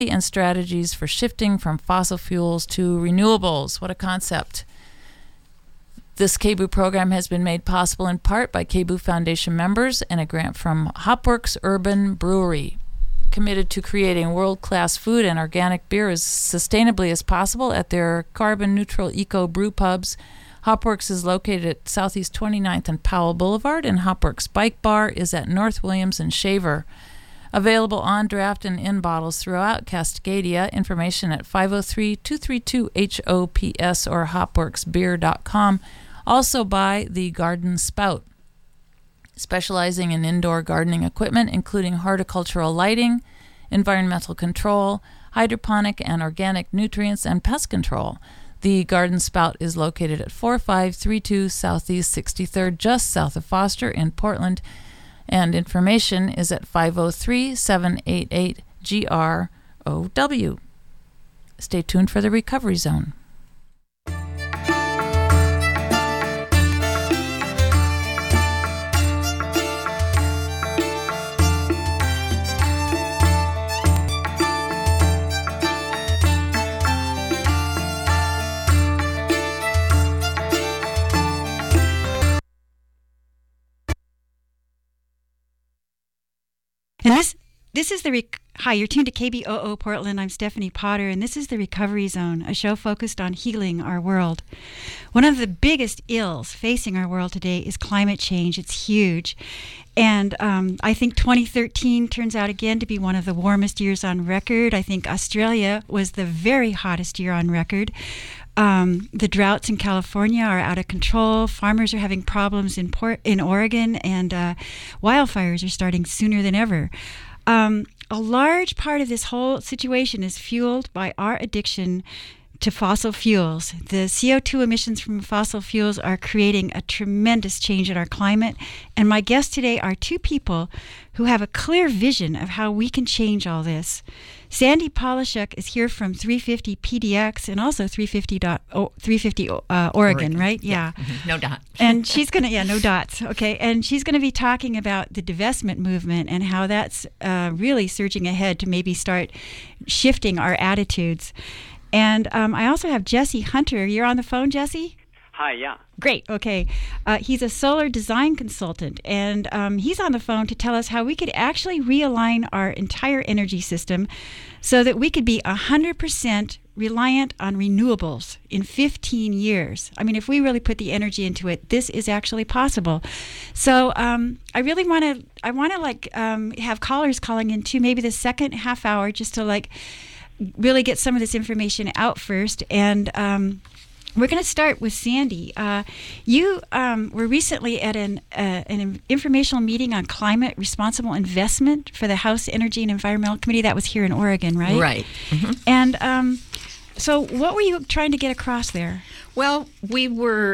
and strategies for shifting from fossil fuels to renewables. What a concept. This KBOO program has been made possible in part by KBOO Foundation members and a grant from Hopworks Urban Brewery, committed to creating world-class food and organic beer as sustainably as possible at their carbon-neutral eco brew pubs. Hopworks is located at Southeast 29th and Powell Boulevard, and Hopworks Bike Bar is at North Williams and Shaver. Available on draft and in bottles throughout Cascadia. Information at 503-232-HOPS or hopworksbeer.com. Also by The Garden Spout, specializing in indoor gardening equipment, including horticultural lighting, environmental control, hydroponic and organic nutrients, and pest control. The Garden Spout is located at 4532 Southeast 63rd, just south of Foster in Portland, and information is at 503-788-GROW. Stay tuned for the Recovery Zone. And this is the hi, you're tuned to KBOO Portland. I'm Stephanie Potter, and this is the Recovery Zone, a show focused on healing our world. One of the biggest ills facing our world today is climate change. It's huge. And I think 2013 turns out again to be one of the warmest years on record. I think Australia was the very hottest year on record. The droughts in California are out of control. Farmers are having problems in Oregon, and wildfires are starting sooner than ever. A large part of this whole situation is fueled by our addiction to fossil fuels. The CO2 emissions from fossil fuels are creating a tremendous change in our climate. And my guests today are two people who have a clear vision of how we can change all this. Sandy Polishuk is here from 350 PDX and also 350 Oregon, right? Yeah. Mm-hmm. No dots. And she's going to, no dots. Okay. And she's going to be talking about the divestment movement and how that's really surging ahead to maybe start shifting our attitudes. And I also have Jesse Hunter. You're on the phone, Jesse? Hi, yeah. Great. Okay. He's a solar design consultant, and he's on the phone to tell us how we could actually realign our entire energy system so that we could be 100% reliant on renewables in 15 years. I mean, if we really put the energy into it, this is actually possible. So I really want to have callers calling in too, maybe the second half hour, just to really get some of this information out first. And we're going to start with Sandy. You were recently at an informational meeting on climate responsible investment for the House Energy and Environmental Committee. That was here in Oregon, right? Right. Mm-hmm. And so what were you trying to get across there? Well, we were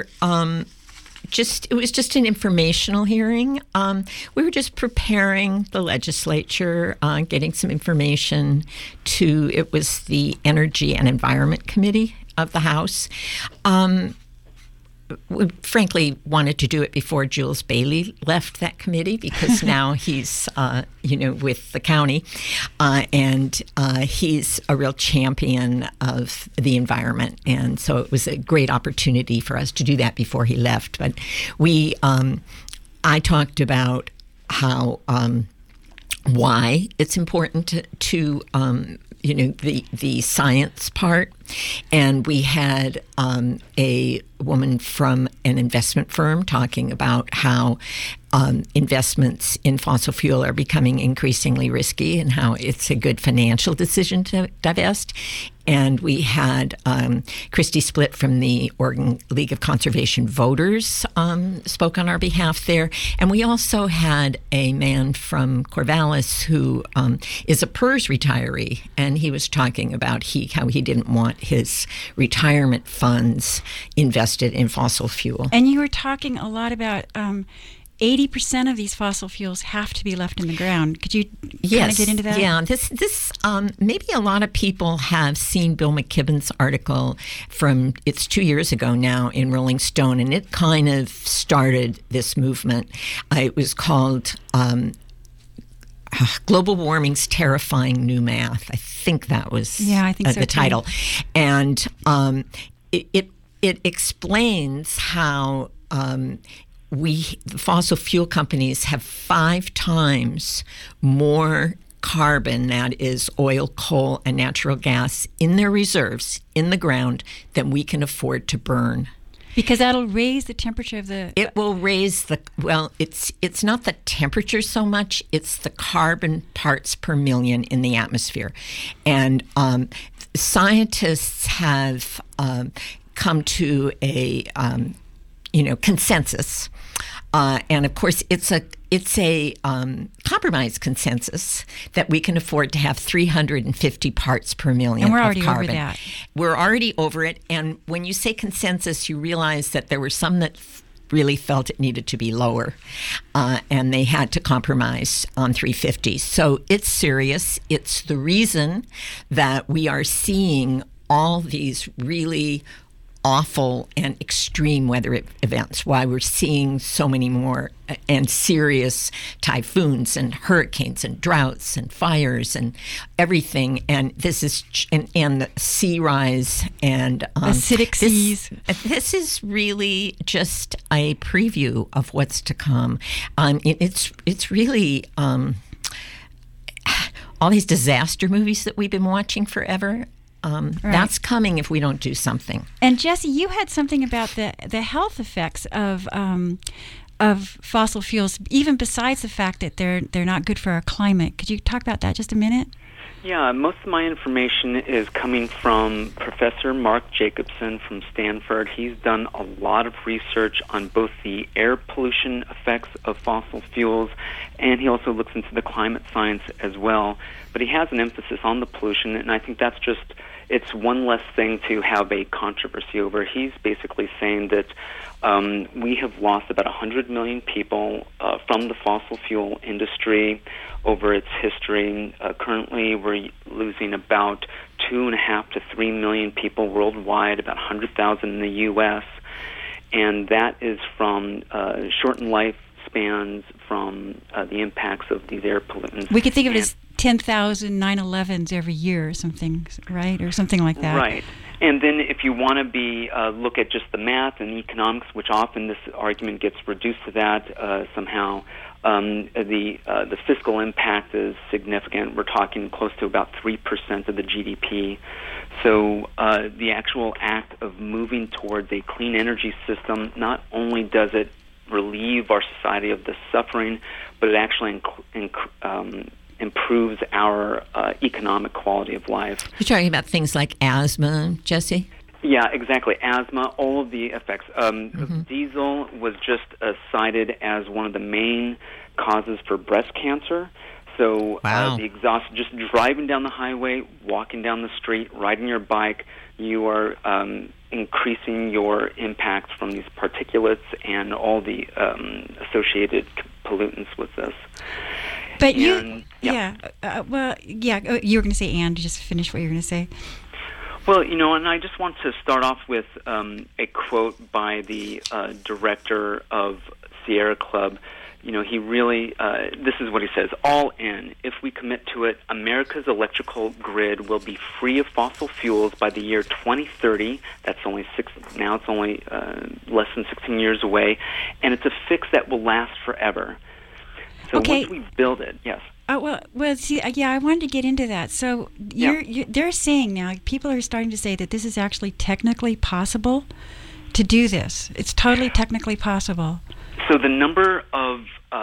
it was just an informational hearing. We were just preparing the legislature, getting some information it was the Energy and Environment Committee of the House. We frankly wanted to do it before Jules Bailey left that committee, because now he's, with the county, and he's a real champion of the environment. And so it was a great opportunity for us to do that before he left. But I talked about how, why it's important to the science part. And we had a woman from an investment firm talking about how investments in fossil fuel are becoming increasingly risky and how it's a good financial decision to divest. And we had Christy Splitt from the Oregon League of Conservation Voters spoke on our behalf there. And we also had a man from Corvallis who is a PERS retiree, and he was talking about how he didn't want his retirement funds invested in fossil fuel. And you were talking a lot about 80% of these fossil fuels have to be left in the ground. Could you kind of get into that? Yeah, this maybe a lot of people have seen Bill McKibben's article it's 2 years ago now in Rolling Stone, and it kind of started this movement. It was called Global Warming's Terrifying New Math. I think that was so the too. title. And it explains how the fossil fuel companies have 5 times more carbon, that is oil, coal, and natural gas, in their reserves in the ground than we can afford to burn. Because that'll raise the temperature of the... It will raise it's not the temperature so much, it's the carbon parts per million in the atmosphere. And scientists have come to a consensus. And of course, it's a compromise consensus that we can afford to have 350 parts per million and we're already of carbon. over that. We're already over it. And when you say consensus, you realize that there were some that really felt it needed to be lower, and they had to compromise on 350. So it's serious. It's the reason that we are seeing all these really awful and extreme weather events, why we're seeing so many more and serious typhoons and hurricanes and droughts and fires and everything. And this is and the sea rise and acidic seas. This is really just a preview of what's to come. It's really all these disaster movies that we've been watching forever. Right. That's coming if we don't do something. And Jesse, you had something about the health effects of fossil fuels, even besides the fact that they're not good for our climate. Could you talk about that just a minute? Yeah, most of my information is coming from Professor Mark Jacobson from Stanford. He's done a lot of research on both the air pollution effects of fossil fuels, and he also looks into the climate science as well. But he has an emphasis on the pollution, and I think that's just, it's one less thing to have a controversy over. He's basically saying that we have lost about 100 million people from the fossil fuel industry over its history. Currently, we're losing about 2.5 to 3 million people worldwide, about 100,000 in the U.S., and that is from shortened lifespans from the impacts of these air pollutants. We could think of it as 10,000 9/11s every year or something, right? Or something like that. Right. And then if you want to be look at just the math and economics, which often this argument gets reduced to that somehow, the fiscal impact is significant. We're talking close to about 3% of the GDP. So the actual act of moving towards a clean energy system, not only does it relieve our society of the suffering, but it actually improves our economic quality of life. You're talking about things like asthma, Jesse? Yeah, exactly. Asthma, all of the effects. Diesel was just cited as one of the main causes for breast cancer. So the exhaust, just driving down the highway, walking down the street, riding your bike, you are increasing your impacts from these particulates and all the associated pollutants with this. But you were going to say, Anne, just finish what you were going to say. Well, and I just want to start off with a quote by the director of Sierra Club. He really, this is what he says: all in, if we commit to it, America's electrical grid will be free of fossil fuels by the year 2030. That's only now it's only less than 16 years away, and it's a fix that will last forever. So once we build it, yes. See, I wanted to get into that. So they're saying now, people are starting to say that this is actually technically possible to do this. It's totally technically possible. So the number of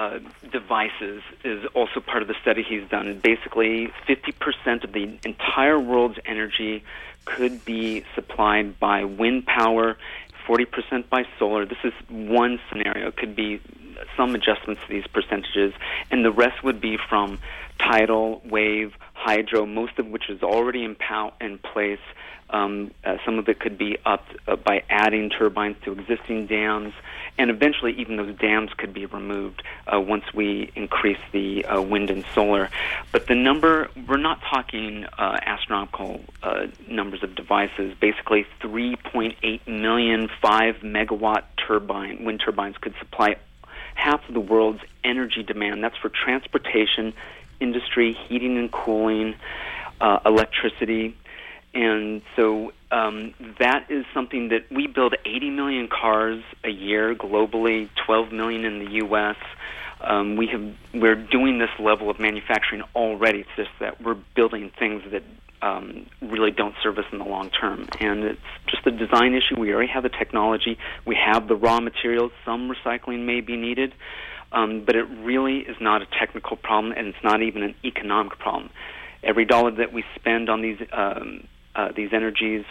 devices is also part of the study he's done. Basically, 50% of the entire world's energy could be supplied by wind power, 40% by solar. This is one scenario. It could be some adjustments to these percentages, and the rest would be from tidal, wave, hydro, most of which is already in place. Some of it could be upped by adding turbines to existing dams, and eventually even those dams could be removed once we increase the wind and solar. But the number, we're not talking astronomical numbers of devices. Basically 3.8 million 5-megawatt wind turbines could supply half of the world's energy demand. That's for transportation, industry, heating and cooling, electricity. And so that is something that we build 80 million cars a year globally, 12 million in the U.S. We're doing this level of manufacturing already. It's just that we're building things that really don't serve us in the long term. And it's just a design issue. We already have the technology. We have the raw materials. Some recycling may be needed. But it really is not a technical problem, and it's not even an economic problem. Every dollar that we spend on these energies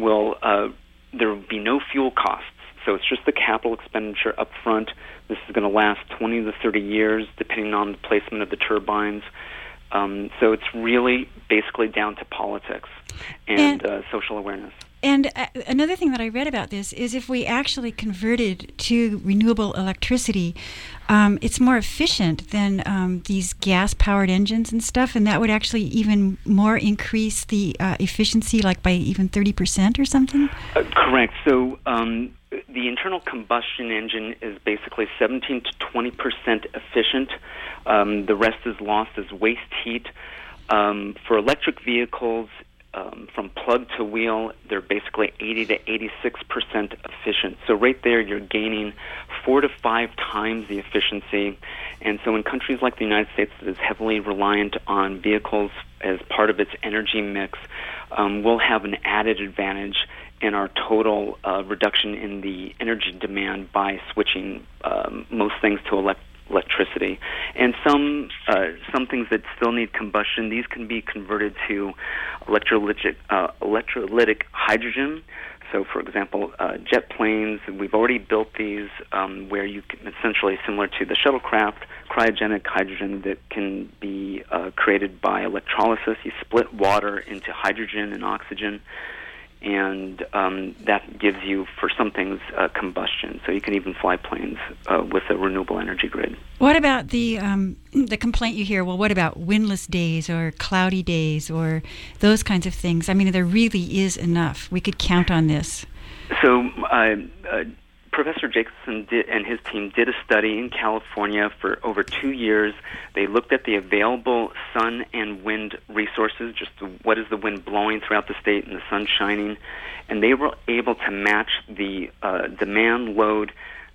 there will be no fuel costs. So it's just the capital expenditure up front. This is going to last 20 to 30 years, depending on the placement of the turbines. So it's really basically down to politics and social awareness. And another thing that I read about this is if we actually converted to renewable electricity, it's more efficient than these gas-powered engines and stuff, and that would actually even more increase the efficiency, like by even 30% or something? Correct. So the internal combustion engine is basically 17 to 20% efficient. The rest is lost as waste heat. For electric vehicles, from plug to wheel, they're basically 80 to 86% efficient. So right there, you're gaining 4 to 5 times the efficiency. And so in countries like the United States that is heavily reliant on vehicles as part of its energy mix, we'll have an added advantage in our total reduction in the energy demand by switching most things to electricity. And some things that still need combustion, these can be converted to electrolytic hydrogen. So, for example, jet planes, we've already built these where you can, essentially similar to the shuttlecraft, cryogenic hydrogen that can be created by electrolysis. You split water into hydrogen and oxygen, and that gives you, for some things, combustion. So you can even fly planes with a renewable energy grid. What about the complaint you hear, well, what about windless days or cloudy days or those kinds of things? I mean, there really is enough. We could count on this. So Professor Jacobson and his team did a study in California for over 2 years. They looked at the available sun and wind resources, just what is the wind blowing throughout the state and the sun shining, and they were able to match the demand load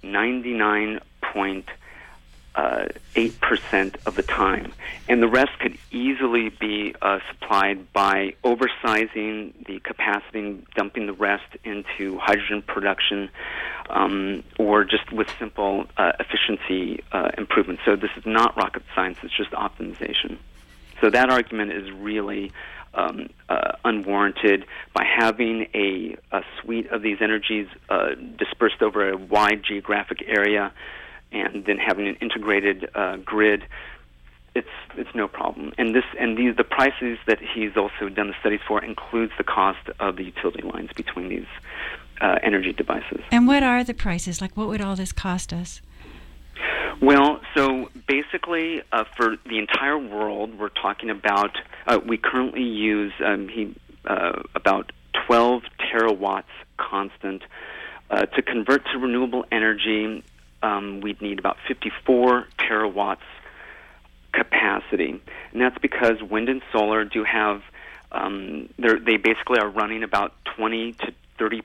99.8% of the time. And the rest could easily be supplied by oversizing the capacity and dumping the rest into hydrogen production, or just with simple efficiency improvements. So this is not rocket science, it's just optimization. So that argument is really unwarranted. By having a suite of these energies dispersed over a wide geographic area and then having an integrated grid, it's no problem. And the prices that he's also done the studies for includes the cost of the utility lines between these energy devices. And what are the prices? Like, what would all this cost us? Well, so basically, for the entire world, we're talking about, we currently use about 12 terawatts constant. To convert to renewable energy, we'd need about 54 terawatts capacity. And that's because wind and solar do have, they basically are running about 20 to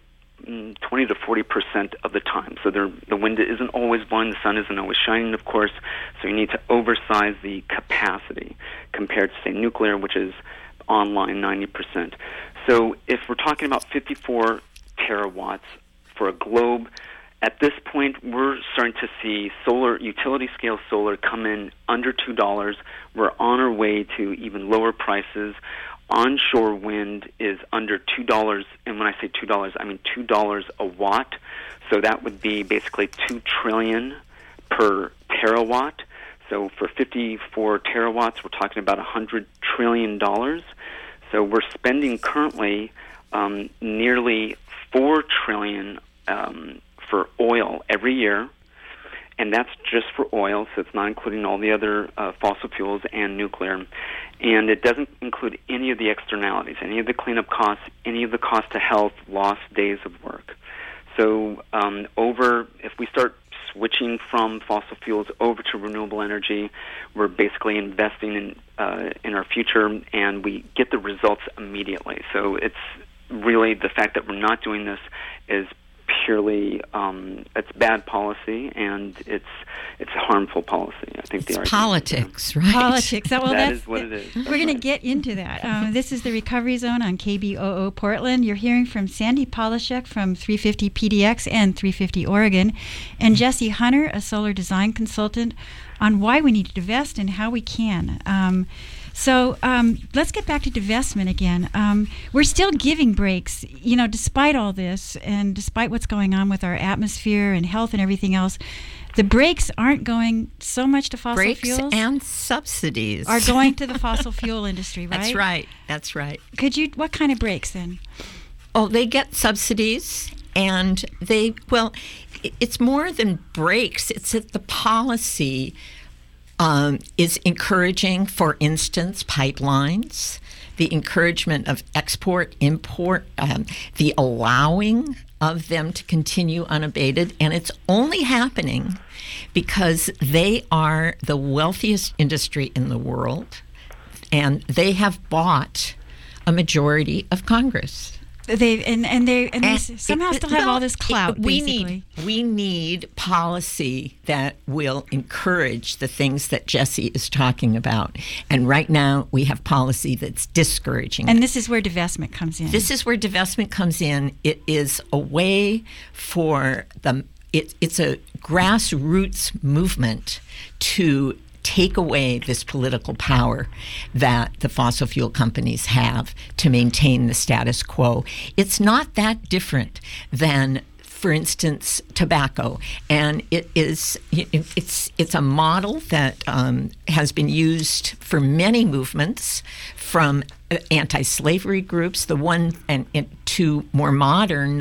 40% of the time. So the wind isn't always blowing, the sun isn't always shining, of course, so you need to oversize the capacity compared to, say, nuclear, which is online 90%. So if we're talking about 54 terawatts for a globe, at this point, we're starting to see solar, utility-scale solar, come in under $2. We're on our way to even lower prices. Onshore wind is under $2, and when I say $2, I mean $2 a watt. So that would be basically $2 trillion per terawatt. So for 54 terawatts, we're talking about $100 trillion. So we're spending currently nearly $4 trillion for oil every year, and that's just for oil, so it's not including all the other fossil fuels and nuclear. And it doesn't include any of the externalities, any of the cleanup costs, any of the cost to health, lost days of work. So if we start switching from fossil fuels over to renewable energy. We're basically investing in our future, and we get the results immediately. So it's really the fact that we're not doing this is purely it's bad policy, and it's harmful policy. I think it's politics, right? Politics. That is what it is. We're going to get into that. This is the Recovery Zone on KBOO Portland. You're hearing from Sandy Polishek from 350 PDX and 350 Oregon, and Jesse Hunter, a solar design consultant, on why we need to divest and how we can. So let's get back to divestment again. We're still giving breaks, despite all this and despite what's going on with our atmosphere and health and everything else. The breaks aren't going so much to fossil fuels. Breaks and subsidies are going to the fossil fuel industry, right? That's right. What kind of breaks then? Oh, they get subsidies, and it's more than breaks. It's that the policy is encouraging, for instance, pipelines, the encouragement of export, import, the allowing of them to continue unabated. And it's only happening because they are the wealthiest industry in the world, and they have bought a majority of Congress. They somehow still have all this clout. We need policy that will encourage the things that Jesse is talking about. And right now we have policy that's discouraging. And this is where divestment comes in. It is a way for it's a grassroots movement to take away this political power that the fossil fuel companies have to maintain the status quo. It's not that different than, for instance, tobacco, and it's a model that has been used for many movements, from anti-slavery groups, the one and to more modern.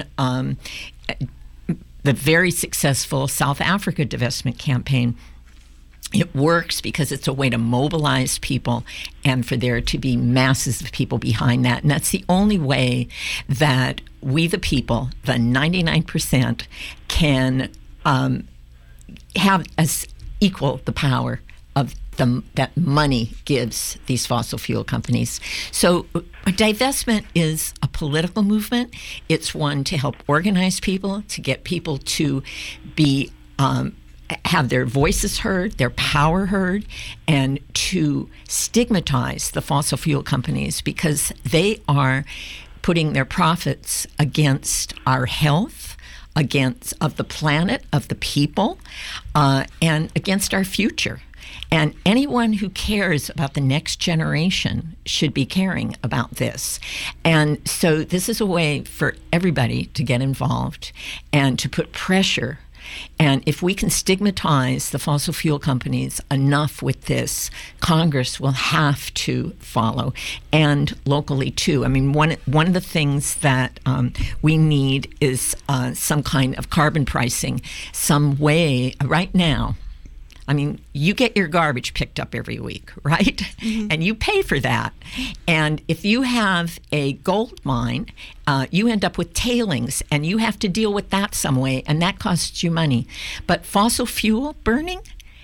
The very successful South Africa divestment campaign. It works because it's a way to mobilize people and for there to be masses of people behind that. And that's the only way that we, the people, the 99%, can have as equal the power of that money gives these fossil fuel companies. So divestment is a political movement. It's one to help organize people, to get people to be have their voices heard, their power heard, and to stigmatize the fossil fuel companies because they are putting their profits against our health, of the planet, of the people, and against our future. And anyone who cares about the next generation should be caring about this. And so this is a way for everybody to get involved and to put pressure. And if we can stigmatize the fossil fuel companies enough with this, Congress will have to follow, and locally too. I mean, one of the things that we need is some kind of carbon pricing, some way right now. I mean, you get your garbage picked up every week, right? Mm-hmm. And you pay for that. And if you have a gold mine, you end up with tailings, and you have to deal with that some way, and that costs you money. But fossil fuel burning,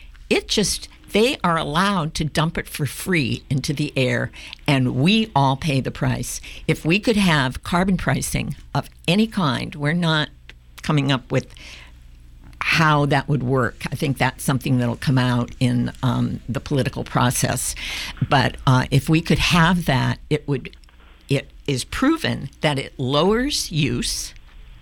they are allowed to dump it for free into the air, and we all pay the price. If we could have carbon pricing of any kind, we're not coming up with how that would work. I think that's something that'll come out in the political process. But if we could have that, it is proven that it lowers use.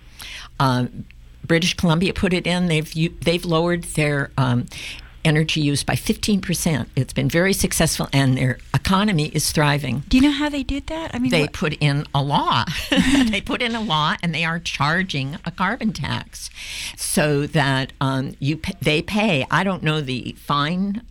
British Columbia put it in. They've lowered their energy use by 15%. It's been very successful, and their economy is thriving. Do you know how they did that? I mean, they put in a law. They put in a law, and they are charging a carbon tax, so that they pay. I don't know the fine,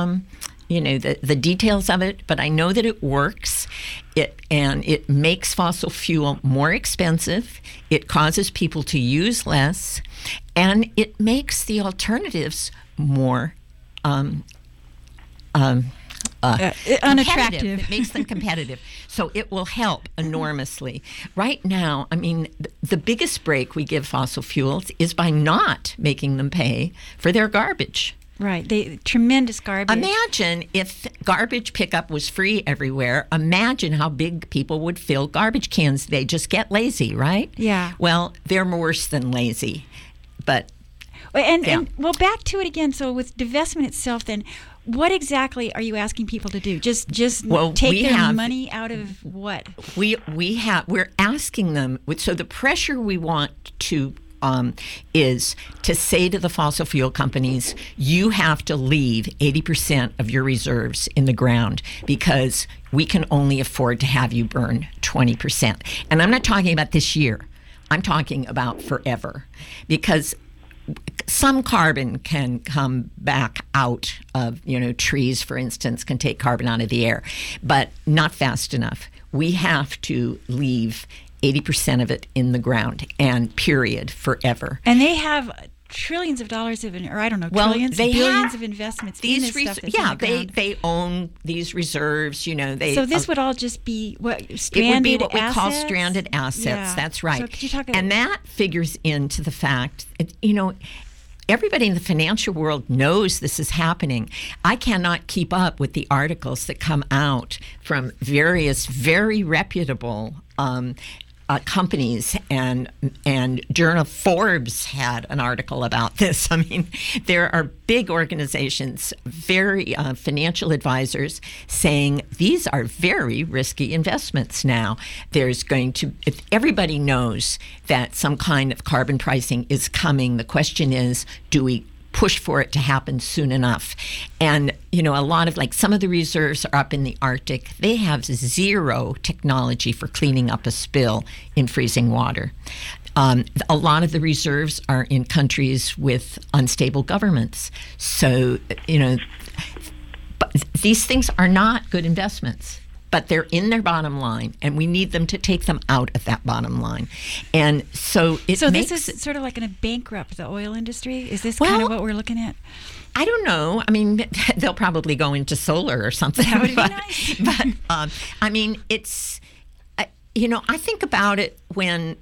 the details of it, but I know that it works. It makes fossil fuel more expensive. It causes people to use less, and it makes the alternatives more unattractive. It makes them competitive. So it will help enormously. Right now, I mean, the biggest break we give fossil fuels is by not making them pay for their garbage. Right. Tremendous garbage. Imagine if garbage pickup was free everywhere. Imagine how big people would fill garbage cans. They just get lazy, right? Yeah. Well, they're worse than lazy. But and back to it again. So with divestment itself, then, what exactly are you asking people to do? Just take their money out of what? We're asking them. So the pressure we want to is to say to the fossil fuel companies, you have to leave 80% of your reserves in the ground because we can only afford to have you burn 20%. And I'm not talking about this year. I'm talking about forever, because some carbon can come back out of, trees, for instance, can take carbon out of the air, but not fast enough. We have to leave 80% of it in the ground, and period, forever. And they have trillions of dollars billions of investments in this stuff that's in the ground. They own these reserves, So this would all just be stranded it would be what assets? we call stranded assets. Yeah. That's right. So could you talk about and that figures into the fact, everybody in the financial world knows this is happening. I cannot keep up with the articles that come out from various very reputable companies, and Journal Forbes had an article about this. I mean, there are big organizations, very financial advisors, saying these are very risky investments now. Everybody knows that some kind of carbon pricing is coming. The question is, do we push for it to happen soon enough? And a lot of some of the reserves are up in the Arctic. They have zero technology for cleaning up a spill in freezing water. A lot of the reserves are in countries with unstable governments. So but these things are not good investments, but they're in their bottom line, and we need them to take them out of that bottom line. And so this is sort of like going to bankrupt the oil industry? Is this kind of what we're looking at? I don't know. I mean, they'll probably go into solar or something. That would be nice. But I mean, it's, I think about it when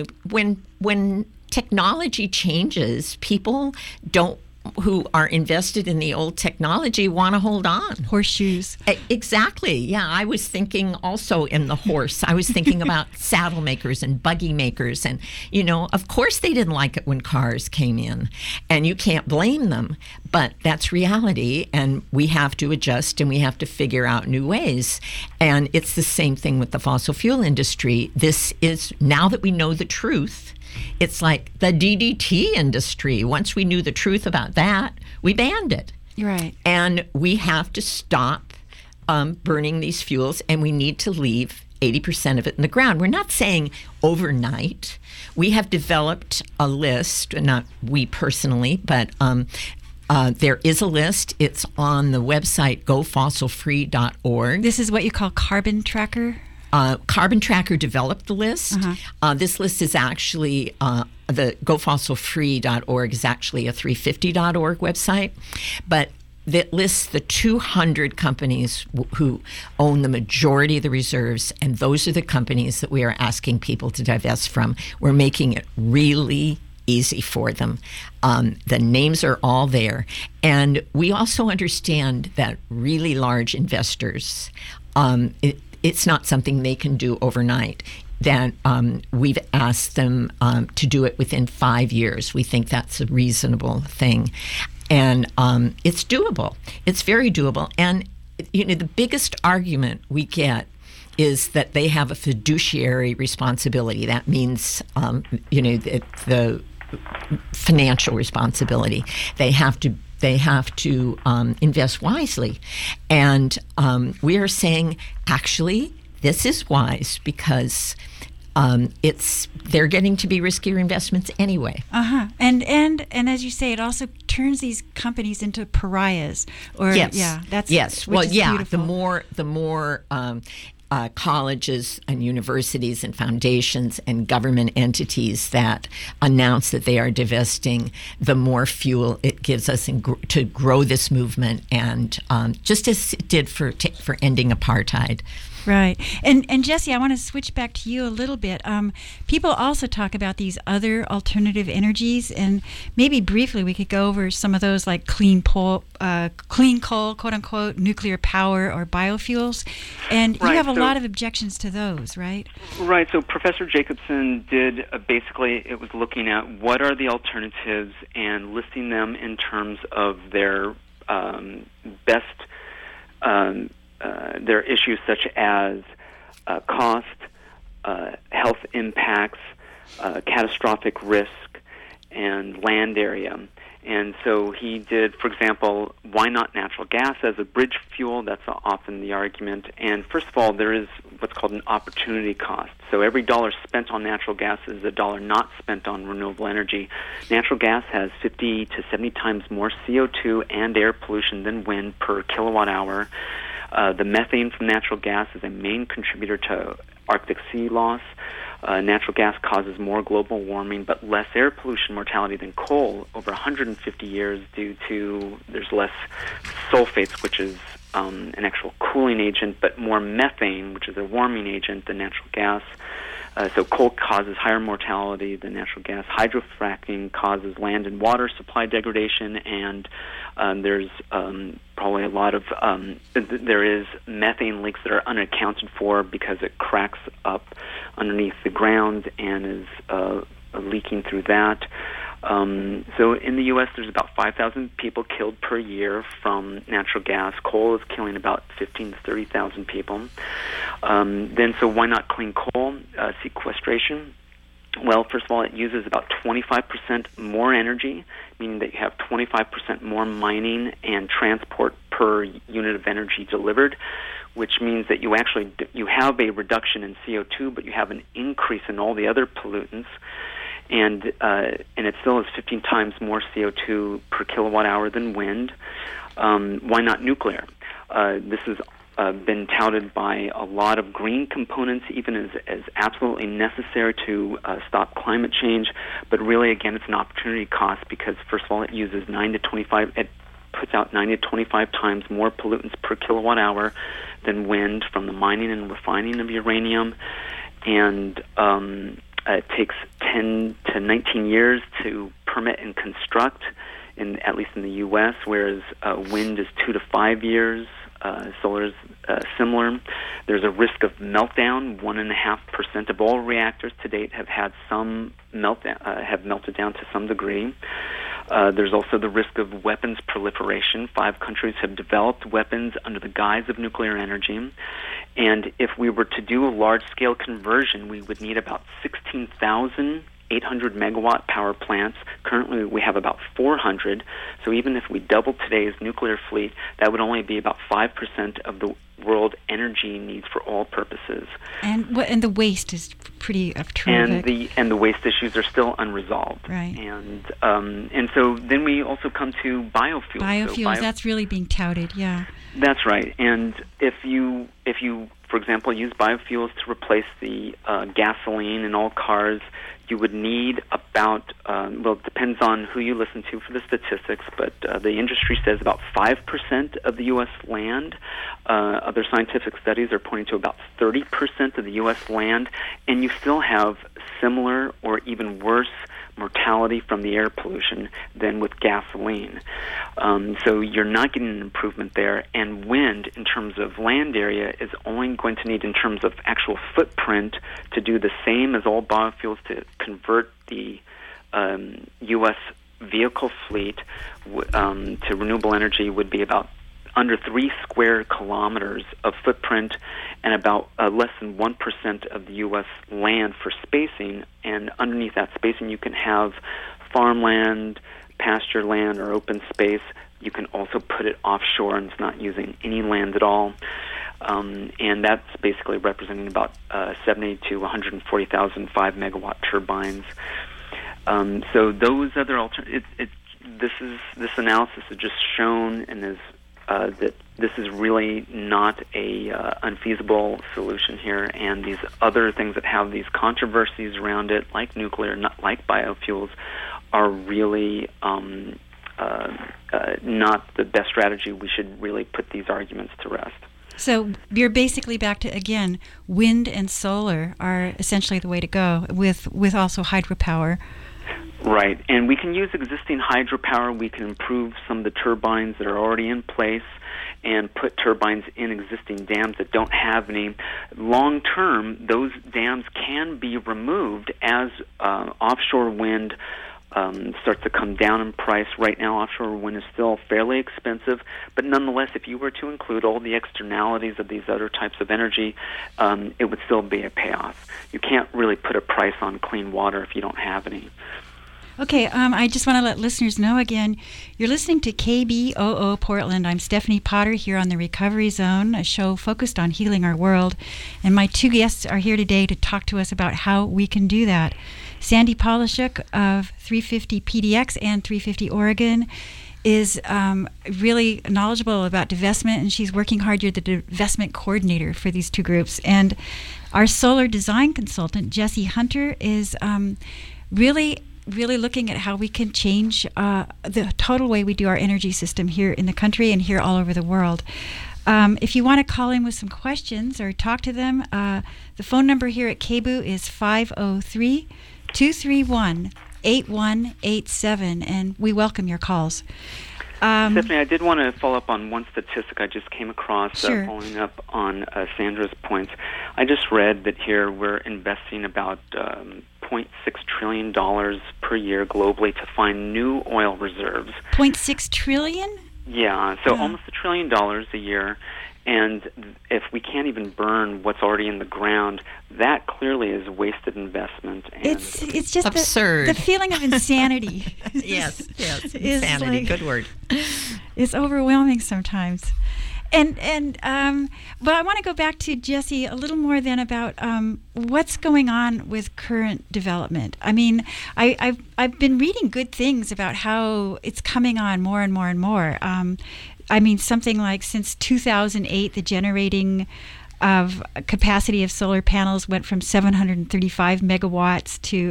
technology changes, people who are invested in the old technology want to hold on. Horseshoes. Exactly. Yeah, I was thinking also in the horse. I was thinking about saddle makers and buggy makers. And, of course they didn't like it when cars came in. And you can't blame them. But that's reality. And we have to adjust, and we have to figure out new ways. And it's the same thing with the fossil fuel industry. This is, now that we know the truth, it's like the DDT industry. Once we knew the truth about that, we banned it. Right. And we have to stop burning these fuels, and we need to leave 80% of it in the ground. We're not saying overnight. We have developed a list, not we personally, but there is a list. It's on the website gofossilfree.org. This is what you call Carbon Tracker? Carbon Tracker developed the list. Uh-huh. This list is actually, the gofossilfree.org is actually a 350.org website, but that lists the 200 companies who own the majority of the reserves, and those are the companies that we are asking people to divest from. We're making it really easy for them. The names are all there. And we also understand that really large investors, it's not something they can do overnight. That we've asked them to do it within 5 years. We think that's a reasonable thing. And it's doable. It's very doable. And, the biggest argument we get is that they have a fiduciary responsibility. That means, the financial responsibility. They have to invest wisely. And we are saying, actually, this is wise because they're getting to be riskier investments anyway. Uh-huh. And as you say, it also turns these companies into pariahs. Or yes. Yeah. That's yes. Which Well, is yeah. Beautiful. The more colleges and universities and foundations and government entities that announce that they are divesting, the more fuel it gives us to grow this movement, and just as it did for ending apartheid. Right. And Jesse, I want to switch back to you a little bit. People also talk about these other alternative energies, and maybe briefly we could go over some of those, like clean coal, quote unquote, nuclear power, or biofuels. And you have a lot of objections to those, right? Right. So Professor Jacobson did basically, it was looking at what are the alternatives and listing them in terms of their best. There are issues such as cost, health impacts, catastrophic risk, and land area. And so he did, for example, why not natural gas as a bridge fuel? That's often the argument. And first of all, there is what's called an opportunity cost. So every dollar spent on natural gas is a dollar not spent on renewable energy. Natural gas has 50 to 70 times more CO2 and air pollution than wind per kilowatt hour. The methane from natural gas is a main contributor to Arctic sea loss. Natural gas causes more global warming but less air pollution mortality than coal over 150 years due to there's less sulfates, which is an actual cooling agent, but more methane, which is a warming agent, than natural gas. So coal causes higher mortality than natural gas. Hydrofracking causes land and water supply degradation, and there's probably a lot of there is methane leaks that are unaccounted for because it cracks up underneath the ground and is leaking through that. So in the U.S., there's about 5,000 people killed per year from natural gas. Coal is killing about 15,000 to 30,000 people. So why not clean coal? Sequestration. Well, first of all, it uses about 25% more energy, meaning that you have 25% more mining and transport per unit of energy delivered, which means that you actually you have a reduction in CO2, but you have an increase in all the other pollutants. And it still is 15 times more CO2 per kilowatt hour than wind. Why not nuclear? This has been touted by a lot of green components, even as absolutely necessary to stop climate change. But really, again, it's an opportunity cost because, first of all, it uses it puts out 90 to 25 times more pollutants per kilowatt hour than wind from the mining and refining of uranium, and it takes 10 to 19 years to permit and construct, at least in the U.S., whereas wind is 2 to 5 years. Solar is similar. There's a risk of meltdown. 1.5% of all reactors to date have had some have melted down to some degree. There's also the risk of weapons proliferation. 5 countries have developed weapons under the guise of nuclear energy. And if we were to do a large-scale conversion, we would need about 16,800 megawatt power plants. Currently, we have about 400. So even if we double today's nuclear fleet, that would only be about 5% of the world energy needs for all purposes. And the waste is pretty terrific. And the waste issues are still unresolved. Right. And so then we also come to biofuels. Biofuels, that's really being touted. Yeah. That's right. And if you for example, use biofuels to replace the gasoline in all cars, you would need about, it depends on who you listen to for the statistics, but the industry says about 5% of the U.S. land. Other scientific studies are pointing to about 30% of the U.S. land, and you still have similar or even worse mortality from the air pollution than with gasoline. So you're not getting an improvement there. And wind, in terms of land area, is only going to need, in terms of actual footprint, to do the same as all biofuels to convert the U.S. vehicle fleet to renewable energy would be about under 3 square kilometers of footprint and about less than 1% of the U.S. land for spacing. And underneath that spacing, you can have farmland, pasture land, or open space. You can also put it offshore, and it's not using any land at all. And that's basically representing about 70 to 140,000 5-megawatt turbines. So those other alternatives, this analysis has just shown and is that this is really not a unfeasible solution here, and these other things that have these controversies around it, like nuclear, not like biofuels, are really not the best strategy. We should really put these arguments to rest. So you're basically back to, again, wind and solar are essentially the way to go, with also hydropower. Right, and we can use existing hydropower. We can improve some of the turbines that are already in place and put turbines in existing dams that don't have any. Long term, those dams can be removed as offshore wind starts to come down in price. Right now, offshore wind is still fairly expensive, but nonetheless, if you were to include all the externalities of these other types of energy, it would still be a payoff. You can't really put a price on clean water if you don't have any. Okay, I just want to let listeners know again, you're listening to KBOO Portland. I'm Stephanie Potter here on the Recovery Zone, a show focused on healing our world. And my two guests are here today to talk to us about how we can do that. Sandy Polishuk of 350 PDX and 350 Oregon is really knowledgeable about divestment, and she's working hard. You're the divestment coordinator for these two groups. And our solar design consultant, Jesse Hunter, is really looking at how we can change the total way we do our energy system here in the country and here all over the world. If you want to call in with some questions or talk to them, the phone number here at KBOO is 503-231-8187, and we welcome your calls. Stephanie, I did want to follow up on one statistic I just came across, Sure. Following up on Sandra's points. I just read that here we're investing about $0.6 trillion per year globally to find new oil reserves. $0.6 trillion? Yeah, so almost $1 trillion a year. And if we can't even burn what's already in the ground, that clearly is wasted investment. And It's just absurd. The feeling of insanity. Yes, insanity, good word. It's overwhelming sometimes. But I want to go back to Jesse a little more then about what's going on with current development. I mean, I've been reading good things about how it's coming on more and more and more. I mean, something like since 2008, the generating of capacity of solar panels went from 735 megawatts to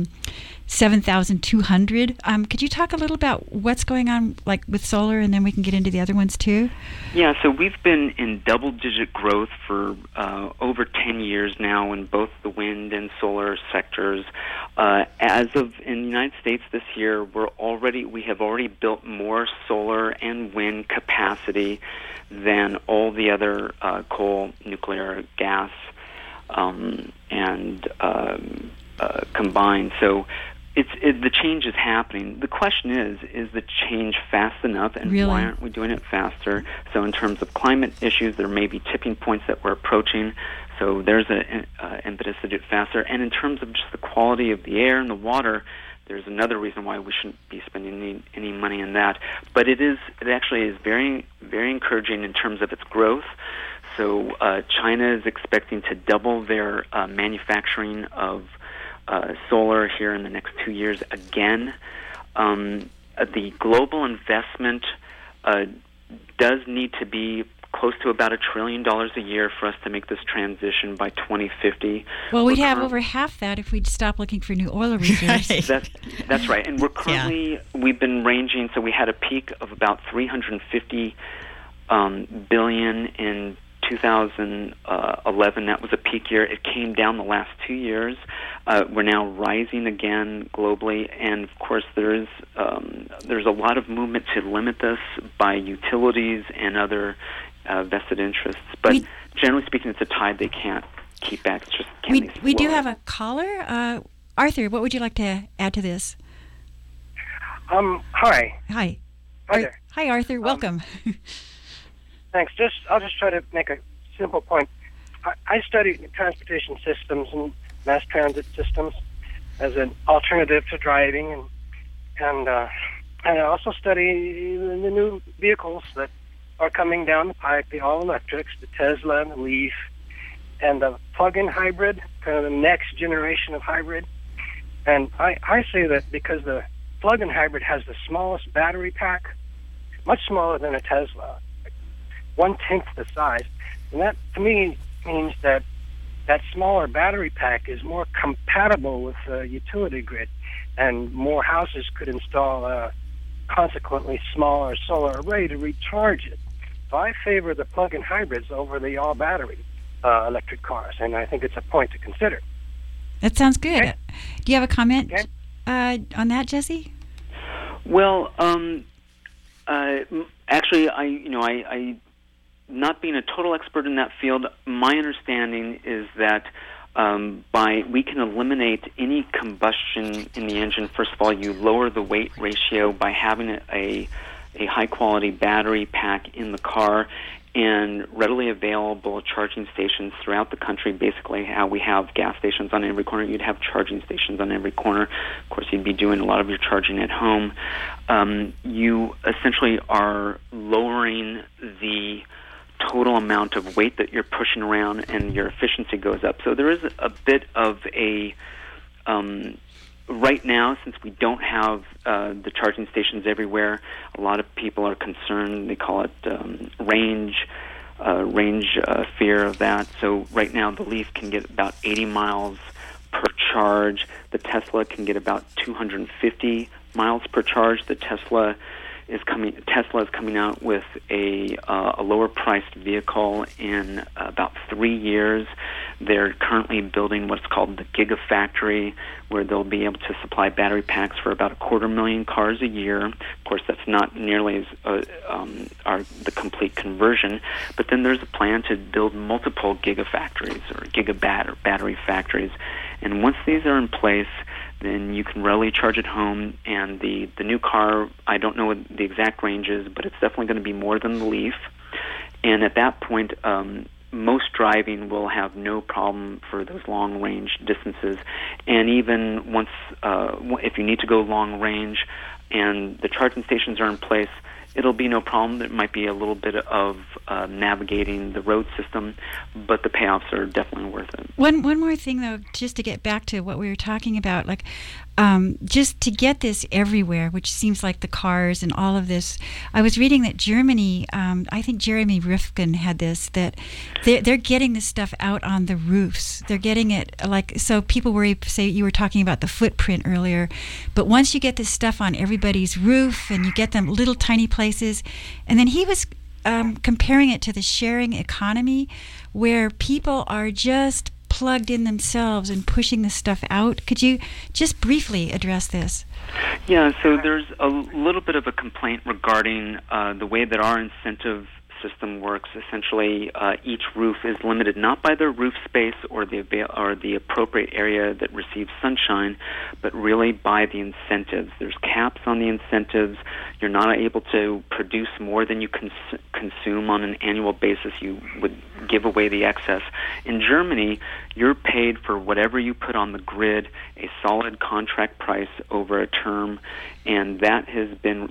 7,200. Could you talk a little about what's going on, like with solar, and then we can get into the other ones too? Yeah, so we've been in double-digit growth for over 10 years now in both the wind and solar sectors. As of in the United States this year, we have already built more solar and wind capacity than all the other coal, nuclear, gas, and combined. So the change is happening. The question is the change fast enough, and really? Why aren't we doing it faster? So in terms of climate issues, there may be tipping points that we're approaching. So there's an impetus to do it faster. And in terms of just the quality of the air and the water, there's another reason why we shouldn't be spending any money in that. But it actually is very, very encouraging in terms of its growth. So China is expecting to double their manufacturing of solar here in the next 2 years again. The global investment does need to be close to about $1 trillion a year for us to make this transition by 2050. Well, we'd have over half that if we'd stop looking for new oil reserves. That's right. And we're currently, we've been ranging, so we had a peak of about $350 billion in 2011. That was a peak year. It came down the last 2 years. We're now rising again globally, and of course there's a lot of movement to limit this by utilities and other vested interests. But generally speaking, it's a tide they can't keep back. It's just we do have a caller. Arthur, what would you like to add to this? Hi. Hi. Hi there. Hi, Arthur. Welcome. Thanks. I'll just try to make a simple point. I study transportation systems and mass transit systems as an alternative to driving, and I also study the new vehicles that are coming down the pipe, the all-electrics, the Tesla and the Leaf, and the plug-in hybrid, kind of the next generation of hybrid. And I say that because the plug-in hybrid has the smallest battery pack, much smaller than a Tesla, 1/10 the size. And that, to me, means that that smaller battery pack is more compatible with the utility grid, and more houses could install a consequently smaller solar array to recharge it. So I favor the plug-in hybrids over the all-battery electric cars, and I think it's a point to consider. That sounds good. Okay. Do you have a comment Okay. on that, Jesse? Well, actually, I, not being a total expert in that field, my understanding is that we can eliminate any combustion in the engine. First of all, you lower the weight ratio by having a high-quality battery pack in the car, and readily available charging stations throughout the country. Basically, how we have gas stations on every corner, you'd have charging stations on every corner. Of course, you'd be doing a lot of your charging at home. You essentially are lowering the total amount of weight that you're pushing around, and your efficiency goes up. So there is a bit of a right now, since we don't have the charging stations everywhere, a lot of people are concerned. They call it range fear of that. So right now, the Leaf can get about 80 miles per charge. The Tesla can get about 250 miles per charge. The Tesla is coming out with a lower priced vehicle in about 3 years. They're currently building what's called the Gigafactory, where they'll be able to supply battery packs for about 250,000 cars a year. Of course, that's not nearly as the complete conversion, but then there's a plan to build multiple Gigafactories or battery factories. And once these are in place, then you can readily charge at home. And the new car, I don't know what the exact range is, but it's definitely going to be more than the Leaf. And at that point, most driving will have no problem for those long-range distances. And even once, if you need to go long range and the charging stations are in place, it'll be no problem. There might be a little bit of navigating the road system, but the payoffs are definitely worth it. One more thing, though, just to get back to what we were talking about, like just to get this everywhere, which seems like the cars and all of this. I was reading that Germany, I think Jeremy Rifkin had this, that they're getting this stuff out on the roofs. They're getting it, like, so people worry, say you were talking about the footprint earlier, but once you get this stuff on everybody's roof and you get them little tiny places, and then he was comparing it to the sharing economy, where people are just plugged in themselves and pushing this stuff out. Could you just briefly address this? Yeah, so there's a little bit of a complaint regarding the way that our incentive system works. Essentially, each roof is limited not by the roof space or the appropriate area that receives sunshine, but really by the incentives. There's caps on the incentives. You're not able to produce more than you consume on an annual basis. You would give away the excess. In Germany, you're paid for whatever you put on the grid, a solid contract price over a term, and that has been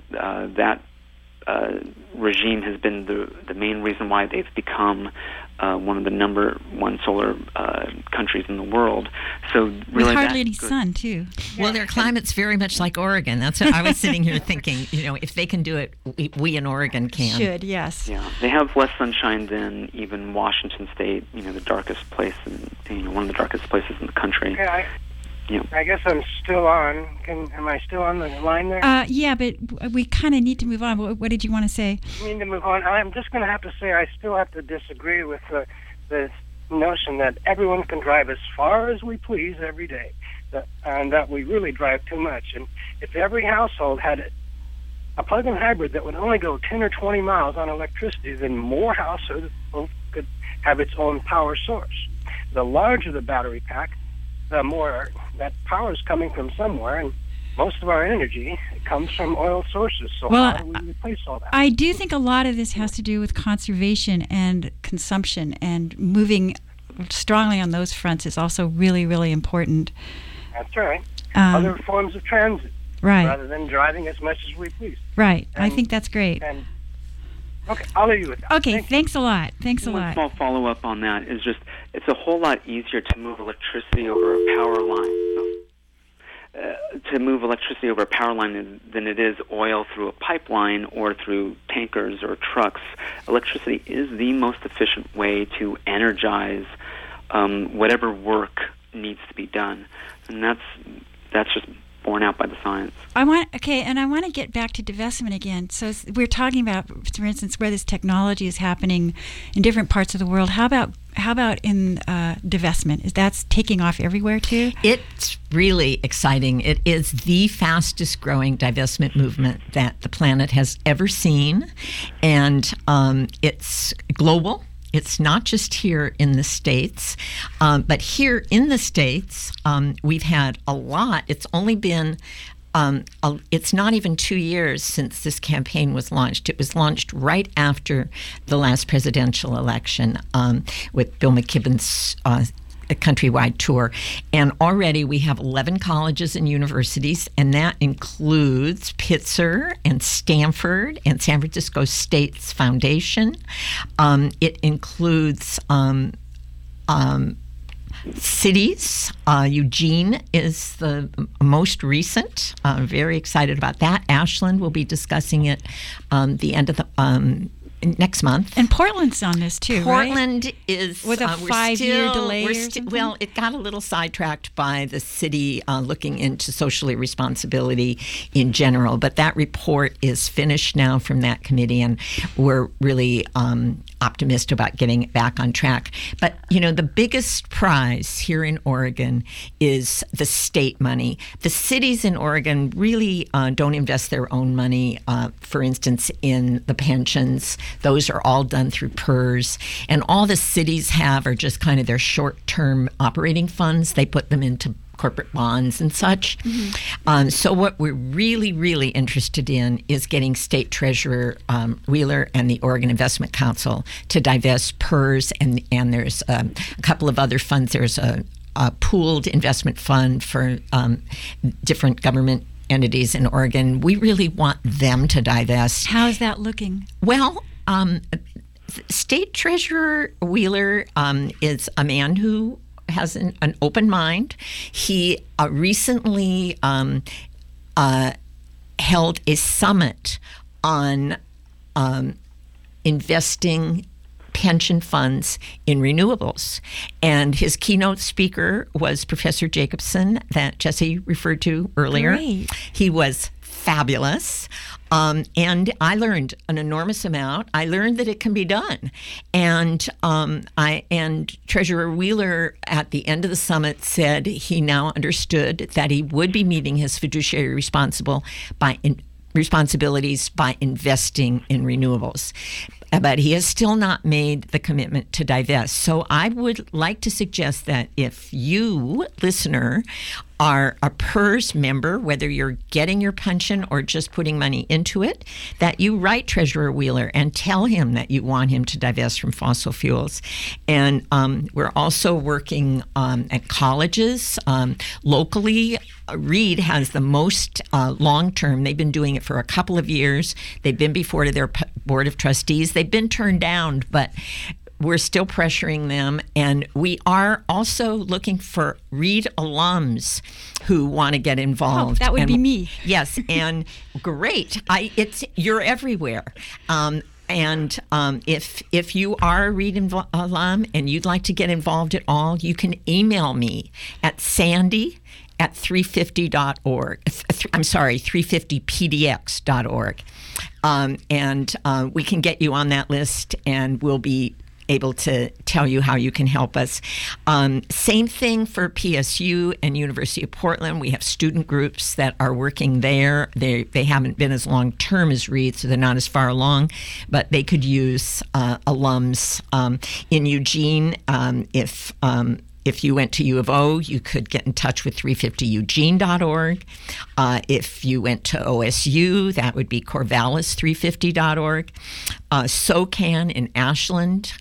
regime has been the main reason why they've become one of the number one solar countries in the world. So really, with hardly any sun, too. Well, their climate's very much like Oregon. That's what I was sitting here thinking. If they can do it, we in Oregon can. Should, yes. Yeah, they have less sunshine than even Washington State. The darkest place, one of the darkest places in the country. Okay, I guess I'm still on. Am I still on the line there? Yeah, but we kind of need to move on. What did you want to say? I need to move on. I'm just going to have to say I still have to disagree with the notion that everyone can drive as far as we please every day, and that we really drive too much. And if every household had a plug-in hybrid that would only go 10 or 20 miles on electricity, then more households could have its own power source. The larger the battery pack, the more that power is coming from somewhere, and most of our energy comes from oil sources. So how do we replace all that? I do think a lot of this has to do with conservation and consumption, and moving strongly on those fronts is also really, really important. That's right. Other forms of transit, right, rather than driving as much as we please. Right. I think that's great. Okay, I'll leave you with that. Okay, thanks a lot. One small follow-up on that is just, it's a whole lot easier to move electricity over a power line. to move electricity over a power line than it is oil through a pipeline or through tankers or trucks. Electricity is the most efficient way to energize whatever work needs to be done, and that's just borne out by the science. I want to get back to divestment again. So we're talking about, for instance, where this technology is happening in different parts of the world. How about in divestment? Is that taking off everywhere too? It's really exciting. It is the fastest growing divestment movement that the planet has ever seen, and it's global. It's not just here in the States, but here in the States, we've had a lot. It's only been, it's not even 2 years since this campaign was launched. It was launched right after the last presidential election with Bill McKibben's a countrywide tour, and already we have 11 colleges and universities, and that includes Pitzer and Stanford and San Francisco State's Foundation. It includes cities. Eugene is the most recent. Very excited about that. Ashland will be discussing it the end of the next month. And Portland's on this too, Portland right? is with a 5-year delay or something? Well, it got a little sidetracked by the city looking into social responsibility in general, but that report is finished now from that committee, and we're really optimistic about getting it back on track. But, the biggest prize here in Oregon is the state money. The cities in Oregon really don't invest their own money, for instance, in the pensions. Those are all done through PERS. And all the cities have are just kind of their short-term operating funds. They put them into corporate bonds and such. Mm-hmm. So what we're really, really interested in is getting State Treasurer Wheeler and the Oregon Investment Council to divest PERS, and there's a couple of other funds. There's a pooled investment fund for different government entities in Oregon. We really want them to divest. How is that looking? Well, State Treasurer Wheeler is a man who has an open mind. He recently held a summit on investing pension funds in renewables. And his keynote speaker was Professor Jacobson that Jesse referred to earlier. Great. He was fabulous. And I learned an enormous amount. I learned that it can be done. And Treasurer Wheeler at the end of the summit said he now understood that he would be meeting his fiduciary responsibilities by investing in renewables. But he has still not made the commitment to divest. So I would like to suggest that if you, listener, are a PERS member, whether you're getting your pension or just putting money into it, that you write Treasurer Wheeler and tell him that you want him to divest from fossil fuels. And we're also working at colleges. Locally, Reed has the most long-term. They've been doing it for a couple of years. They've been before their board of trustees. They've been turned down, but we're still pressuring them, and we are also looking for Reed alums who want to get involved. Oh, that would be me. Yes, and great. You're everywhere. And if you are a Reed alum and you'd like to get involved at all, you can email me at sandy@350.org. I'm sorry, 350pdx.org. And we can get you on that list, and we'll be able to tell you how you can help us. Same thing for PSU and University of Portland. We have student groups that are working there. They haven't been as long term as Reed, so they're not as far along, but they could use alums. In Eugene, if you went to U of O, you could get in touch with 350eugene.org. If you went to OSU, that would be Corvallis350.org. SOCAN in Ashland,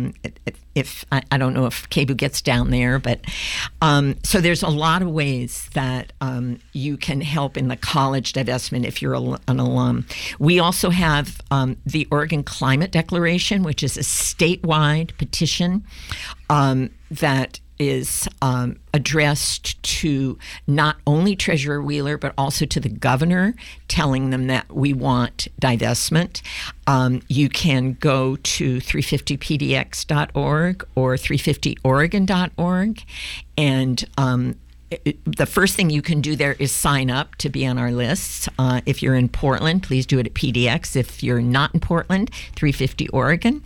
if I don't know if KBOO gets down there, but so there's a lot of ways that you can help in the college divestment if you're an alum. We also have the Oregon Climate Declaration, which is a statewide petition that is addressed to not only Treasurer Wheeler, but also to the governor, telling them that we want divestment. You can go to 350pdx.org or 350oregon.org, and the first thing you can do there is sign up to be on our lists. If you're in Portland, please do it at PDX. If you're not in Portland, 350 Oregon.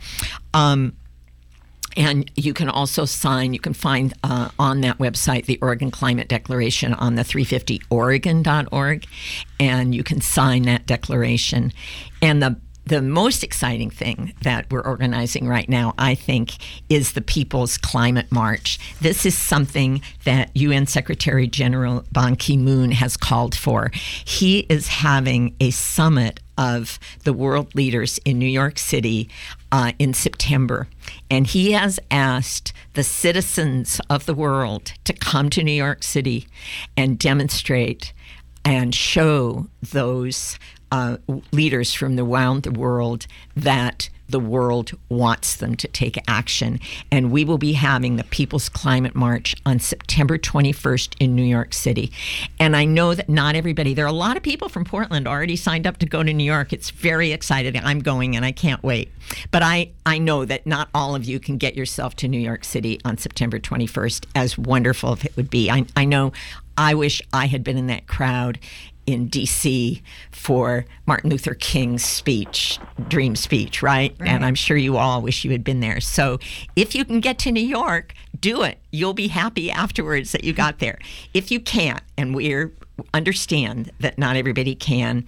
And you can also sign, you can find on that website the Oregon Climate Declaration on the 350oregon.org, and you can sign that declaration. And the most exciting thing that we're organizing right now, I think, is the People's Climate March. This is something that UN Secretary General Ban Ki-moon has called for. He is having a summit of the world leaders in New York City in September. And he has asked the citizens of the world to come to New York City and demonstrate and show those leaders from around the world that the world wants them to take action. And we will be having the People's Climate March on September 21st in New York City. And I know that not everybody, there are a lot of people from Portland already signed up to go to New York. It's very exciting. I'm going and I can't wait. But I know that not all of you can get yourself to New York City on September 21st, as wonderful as it would be. I know I wish I had been in that crowd in D.C. for Martin Luther King's speech, dream speech, right? And I'm sure you all wish you had been there. So if you can get to New York, do it. You'll be happy afterwards that you got there. If you can't, and we understand that not everybody can,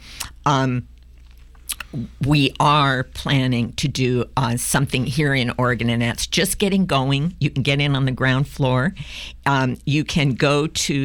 we are planning to do something here in Oregon, and that's just getting going. You can get in on the ground floor. You can go to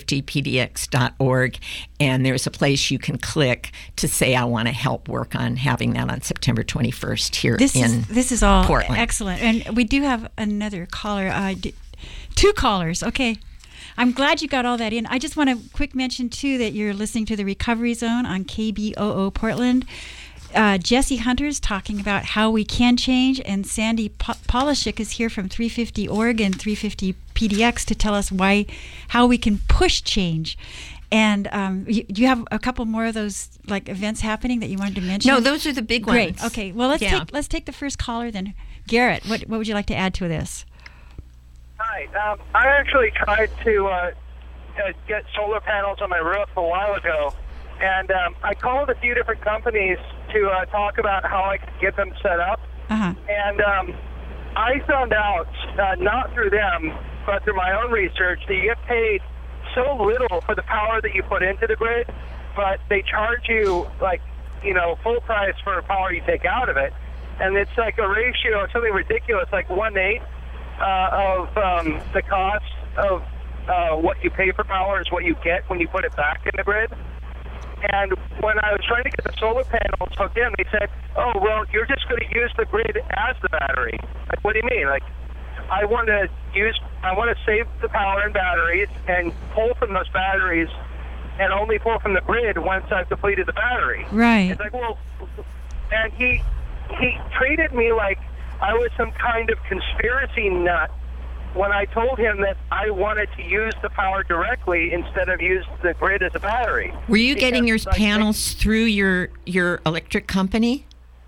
350pdx.org, and there's a place you can click to say, I want to help work on having that on September 21st here in Portland. This is all excellent. And we do have another caller, two callers. Okay. I'm glad you got all that in. I just want to quick mention, too, that you're listening to the Recovery Zone on KBOO Portland. Jesse Hunter's talking about how we can change, and Sandy Polishik is here from 350 Oregon, 350 PDX, to tell us how we can push change. And do you have a couple more of those events happening that you wanted to mention? No, those are the big ones. Great. Okay. Well, let's take the first caller then. Garrett, what would you like to add to this? Hi. I actually tried to get solar panels on my roof a while ago, and I called a few different companies to talk about how I could get them set up. Uh-huh. And I found out, not through them, but through my own research, that you get paid so little for the power that you put into the grid, but they charge you full price for power you take out of it. And it's like a ratio, something ridiculous, like 1/8 of the cost of what you pay for power is what you get when you put it back in the grid. And when I was trying to get the solar panels hooked in, they said, oh, well, you're just going to use the grid as the battery. Like, what do you mean? I want to save the power in batteries and pull from those batteries and only pull from the grid once I've depleted the battery. Right. It's like, well, and he treated me like I was some kind of conspiracy nut when I told him that I wanted to use the power directly instead of use the grid as a battery. Were you getting your panels through your electric company?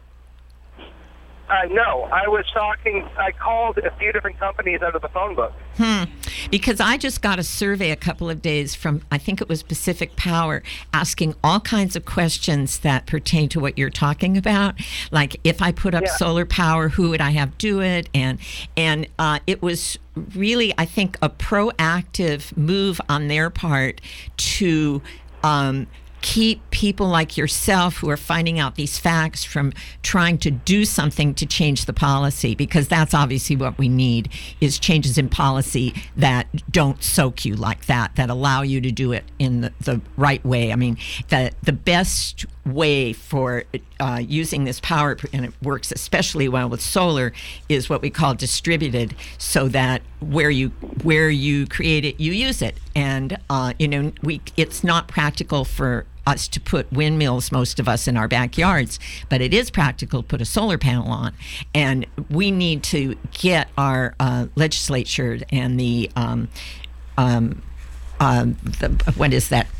No, I called a few different companies out of the phone book. Because I just got a survey a couple of days from, I think it was Pacific Power, asking all kinds of questions that pertain to what you're talking about. Like, if I put up solar power, who would I have do it? And it was really, I think, a proactive move on their part to keep people like yourself who are finding out these facts from trying to do something to change the policy, because that's obviously what we need, is changes in policy that don't soak you like that allow you to do it in the right way. I mean, the best way for using this power, and it works especially well with solar, is what we call distributed, so that where you create it, you use it. And it's not practical for us to put windmills, most of us, in our backyards, but it is practical to put a solar panel on. And we need to get our legislature and the what is that?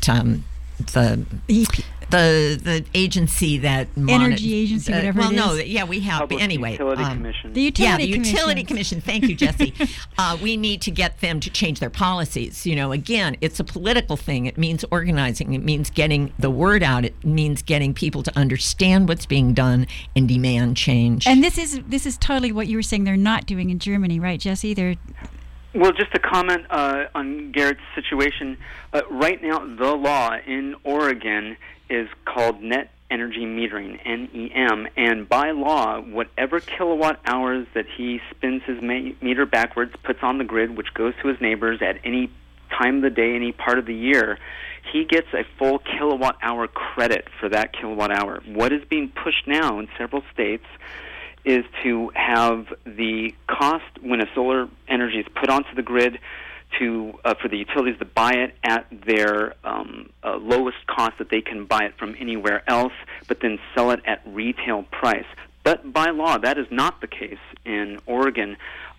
The agency that energy agency, whatever it is. Well, no, yeah, we have. Public But anyway, Utility Commission. The Utility Commission. Utility Commission. Thank you, Jesse. We need to get them to change their policies. Again, it's a political thing. It means organizing. It means getting the word out. It means getting people to understand what's being done and demand change. And this is totally what you were saying they're not doing in Germany, right, Jesse? Well, just to comment on Garrett's situation, right now the law in Oregon is called net energy metering, NEM, and by law, whatever kilowatt hours that he spins his meter backwards, puts on the grid, which goes to his neighbors at any time of the day, any part of the year, he gets a full kilowatt hour credit for that kilowatt hour. What is being pushed now in several states is to have the cost when a solar energy is put onto the grid for the utilities to buy it at their lowest cost that they can buy it from anywhere else, but then sell it at retail price. But by law, that is not the case in Oregon.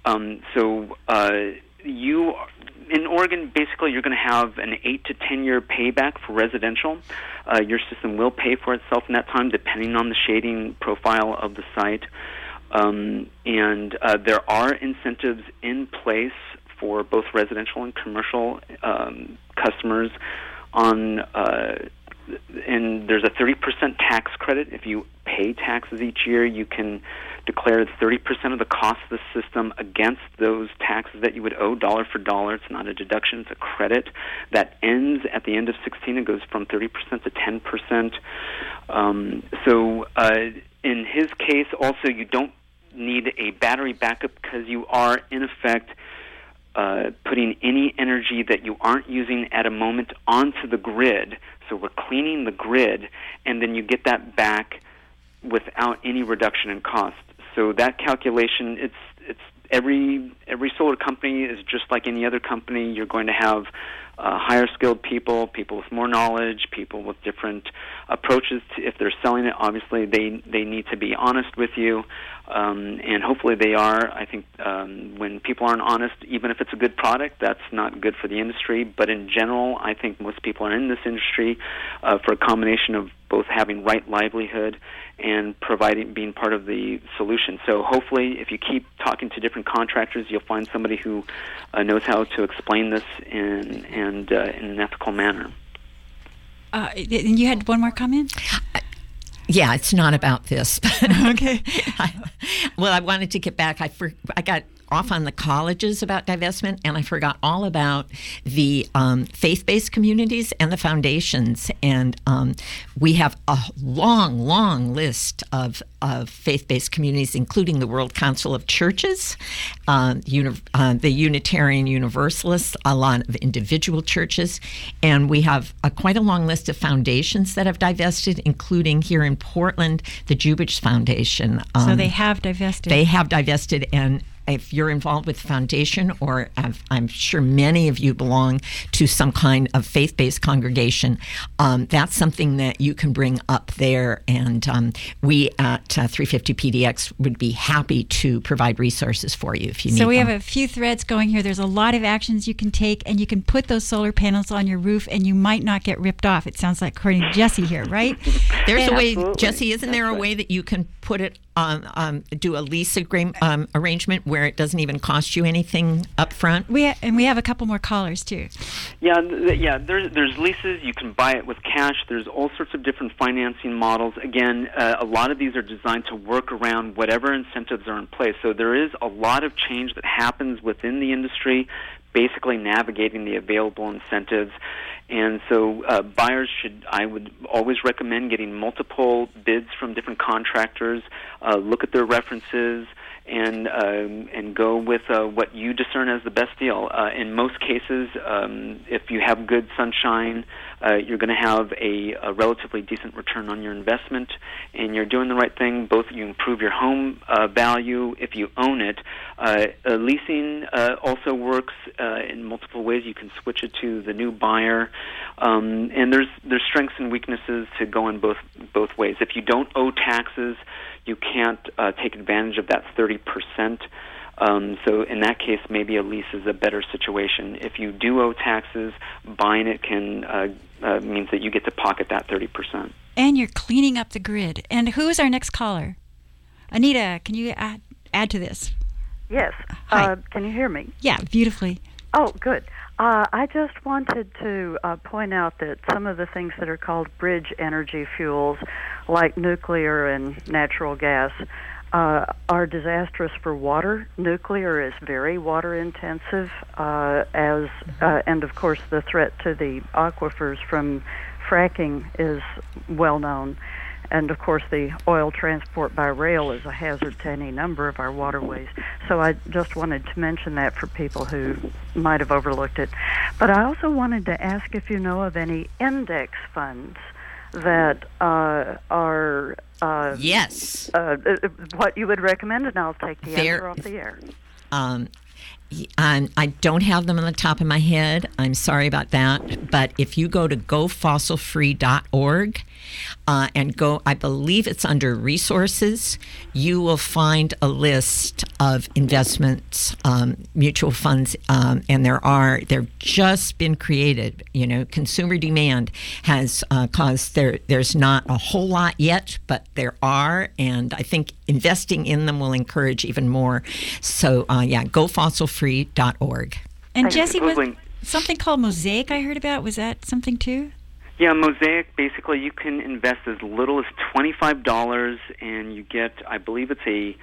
In Oregon, basically, you're going to have an 8 to 10 year payback for residential. Your system will pay for itself in that time, depending on the shading profile of the site. And there are incentives in place for both residential and commercial customers and there's a 30% tax credit. If you pay taxes each year, you can declare 30% of the cost of the system against those taxes that you would owe, dollar for dollar. It's not a deduction, it's a credit that ends at the end of 16. It goes from 30% to 10%. In his case, also, you don't need a battery backup because you are, in effect, putting any energy that you aren't using at a moment onto the grid. So we're cleaning the grid, and then you get that back without any reduction in cost. So that calculation, it's every solar company is just like any other company. You're going to have higher skilled people with more knowledge, people with different approaches if they're selling it. Obviously, they need to be honest with you, and hopefully they are. I think when people aren't honest, even if it's a good product, that's not good for the industry. But in general, I think most people are in this industry for a combination of both having right livelihood and being part of the solution. So hopefully, if you keep talking to different contractors, you'll find somebody who knows how to explain this in an ethical manner. And you had one more comment? Yeah, it's not about this. Okay. I wanted to get back. I got off on the colleges about divestment, and I forgot all about the faith-based communities and the foundations. And we have a long list of faith-based communities, including the World Council of Churches, the Unitarian Universalists, a lot of individual churches, and we have quite a long list of foundations that have divested, including here in Portland, the Jubich Foundation. So they have divested. They have divested, and if you're involved with the foundation, or I'm sure many of you belong to some kind of faith-based congregation, that's something that you can bring up there. And we at 350 PDX would be happy to provide resources for you if you need them. So we have a few threads going here. There's a lot of actions you can take, and you can put those solar panels on your roof, and you might not get ripped off. It sounds like according to Jesse here, right? There's a way, Absolutely. Jesse, isn't there a way that you can put it do a lease arrangement where it doesn't even cost you anything up front? We have a couple more callers too. Yeah. There's leases. You can buy it with cash. There's all sorts of different financing models. Again, a lot of these are designed to work around whatever incentives are in place. So there is a lot of change that happens within the industry, basically navigating the available incentives. And so buyers I would always recommend getting multiple bids from different contractors, look at their references, and go with what you discern as the best deal. In most cases, if you have good sunshine, you're going to have a relatively decent return on your investment, and you're doing the right thing. Both you improve your home value if you own it. Leasing also works in multiple ways. You can switch it to the new buyer, and there's strengths and weaknesses to go in both ways. If you don't owe taxes, you can't take advantage of that 30% So in that case, maybe a lease is a better situation. If you do owe taxes, buying it can means that you get to pocket that 30%. And you're cleaning up the grid. And who is our next caller? Anita, can you add to this? Yes. Hi. Can you hear me? Yeah, beautifully. Oh, good. I just wanted to point out that some of the things that are called bridge energy fuels, like nuclear and natural gas, are disastrous for water. Nuclear is very water intensive, and of course the threat to the aquifers from fracking is well known. And of course the oil transport by rail is a hazard to any number of our waterways. So I just wanted to mention that for people who might have overlooked it. But I also wanted to ask if you know of any index funds that are yes, what you would recommend, and I'll take the answer off the air. I don't have them on the top of my head. I'm sorry about that. But if you go to gofossilfree.org and go, I believe it's under resources, you will find a list of investments, mutual funds, and they've just been created. You know, consumer demand has caused there's not a whole lot yet, but there are, and I think investing in them will encourage even more. So gofossilfree.org. And Jesse, was something called Mosaic I heard about? Was that something too? Yeah, Mosaic, basically you can invest as little as $25 and you get, I believe it's a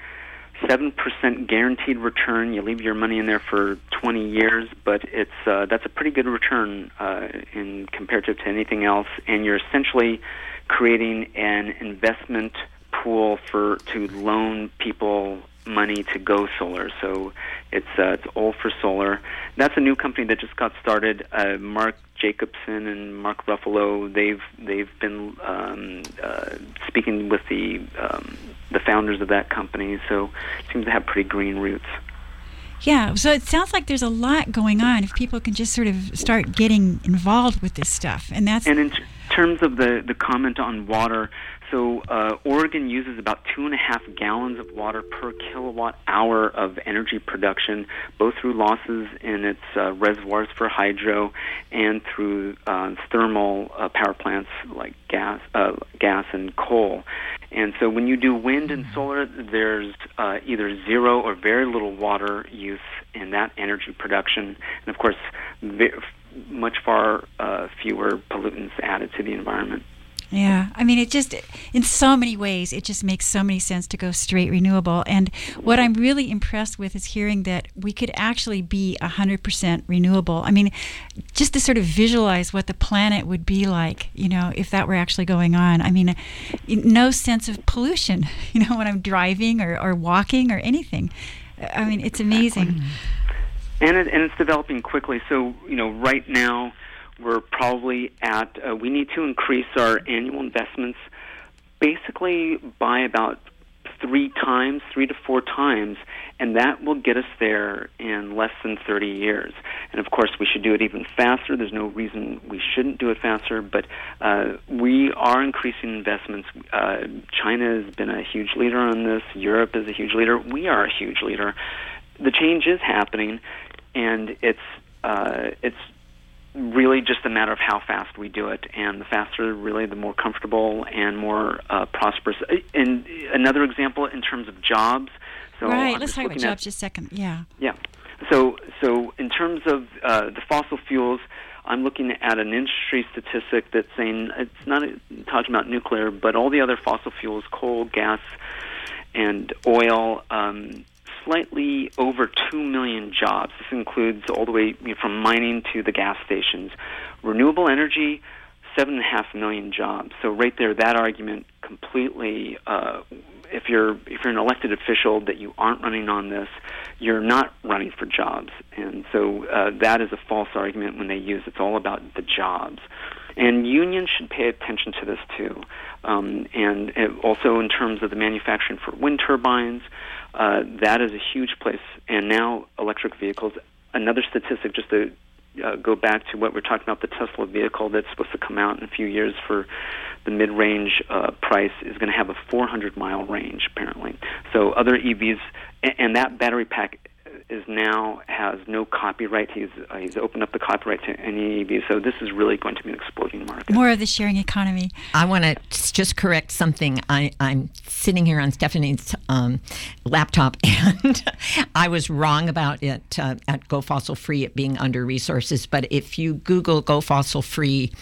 7% guaranteed return. You leave your money in there for 20 years, but it's that's a pretty good return in comparative to anything else, and you're essentially creating an investment pool to loan people money to go solar. So it's all for solar. That's a new company that just got started. Mark Jacobson and Mark Ruffalo, they've been speaking with the founders of that company. So it seems to have pretty green roots. Yeah, so it sounds like there's a lot going on if people can just sort of start getting involved with this stuff. And in terms of the comment on water, so Oregon uses about 2.5 gallons of water per kilowatt hour of energy production, both through losses in its reservoirs for hydro and through thermal power plants like gas and coal. And so when you do wind and solar, there's either zero or very little water use in that energy production. And of course, much far fewer pollutants added to the environment. Yeah, I mean, it just, in so many ways, it just makes so many sense to go straight renewable. And what I'm really impressed with is hearing that we could actually be 100% renewable. I mean, just to sort of visualize what the planet would be like, you know, if that were actually going on. I mean, no sense of pollution, you know, when I'm driving or walking or anything. I mean, it's amazing. And it's developing quickly. So, you know, right now, we're probably at, we need to increase our annual investments basically by about 3 to 4 times, and that will get us there in less than 30 years. And of course, we should do it even faster. There's no reason we shouldn't do it faster, but we are increasing investments. China has been a huge leader on this. Europe is a huge leader. We are a huge leader. The change is happening, and it's really just a matter of how fast we do it, and the faster, really, the more comfortable and more prosperous. And another example in terms of jobs. So right, let's talk about jobs just a second. Yeah. Yeah. So in terms of the fossil fuels, I'm looking at an industry statistic that's saying it's not talking about nuclear, but all the other fossil fuels, coal, gas, and oil. Slightly over 2 million jobs. This includes all the way from mining to the gas stations. Renewable energy, 7.5 million jobs. So right there, that argument completely, if you're an elected official that you aren't running on this, you're not running for jobs. And so that is a false argument when they use it's all about the jobs. And unions should pay attention to this too. And also in terms of the manufacturing for wind turbines, that is a huge place. And now electric vehicles, another statistic just to go back to what we're talking about, the Tesla vehicle that's supposed to come out in a few years for the mid-range price is going to have a 400-mile range, apparently. So other EVs, and that battery pack has no copyright. He's opened up the copyright to any EV. So this is really going to be an exploding market. More of the sharing economy. I want to just correct something. I'm sitting here on Stephanie's laptop, and I was wrong about it at Go Fossil Free, it being under resources. But if you Google Go Fossil Free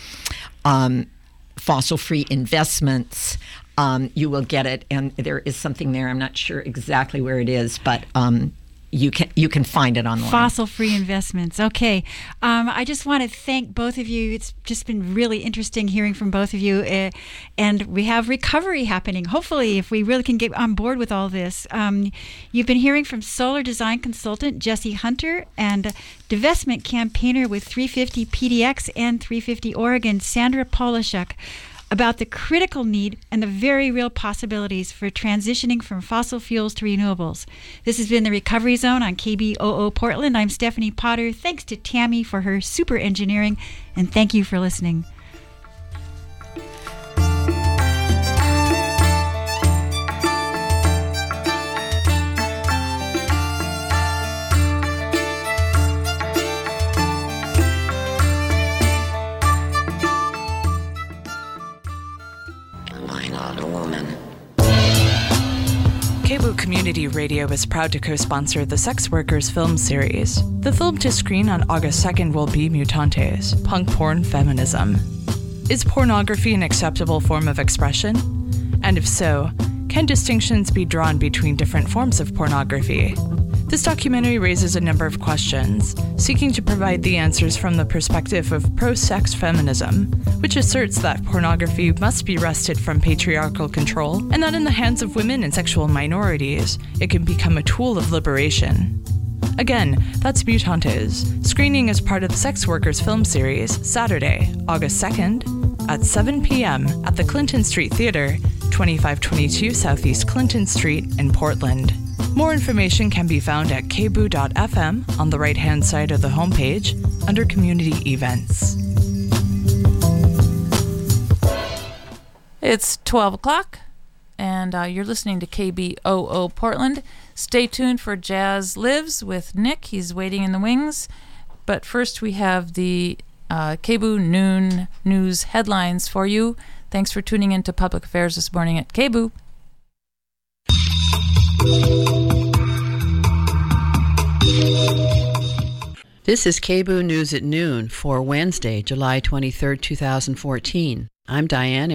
investments, you will get it. And there is something there. I'm not sure exactly where it is, but you can find it online. Fossil-free investments. Okay. I just want to thank both of you. It's just been really interesting hearing from both of you. And we have recovery happening. Hopefully, if we really can get on board with all this. You've been hearing from solar design consultant Jesse Hunter and divestment campaigner with 350 PDX and 350 Oregon, Sandra Polishuk, about the critical need and the very real possibilities for transitioning from fossil fuels to renewables. This has been the Recovery Zone on KBOO Portland. I'm Stephanie Potter. Thanks to Tammy for her super engineering, and thank you for listening. KBOO Community Radio is proud to co-sponsor the Sex Workers film series. The film to screen on August 2nd will be Mutantes, Punk Porn Feminism. Is pornography an acceptable form of expression? And if so, can distinctions be drawn between different forms of pornography? This documentary raises a number of questions, seeking to provide the answers from the perspective of pro-sex feminism, which asserts that pornography must be wrested from patriarchal control, and that in the hands of women and sexual minorities, it can become a tool of liberation. Again, that's Mutantes, screening as part of the Sex Workers film series, Saturday, August 2nd, at 7 p.m. at the Clinton Street Theater, 2522 Southeast Clinton Street in Portland. More information can be found at kboo.fm on the right-hand side of the homepage under Community Events. It's 12 o'clock, and you're listening to KBOO Portland. Stay tuned for Jazz Lives with Nick. He's waiting in the wings. But first, we have the KBOO Noon News headlines for you. Thanks for tuning in to Public Affairs this morning at KBOO. This is KBOO News at Noon for Wednesday, July 23rd, 2014. I'm Diane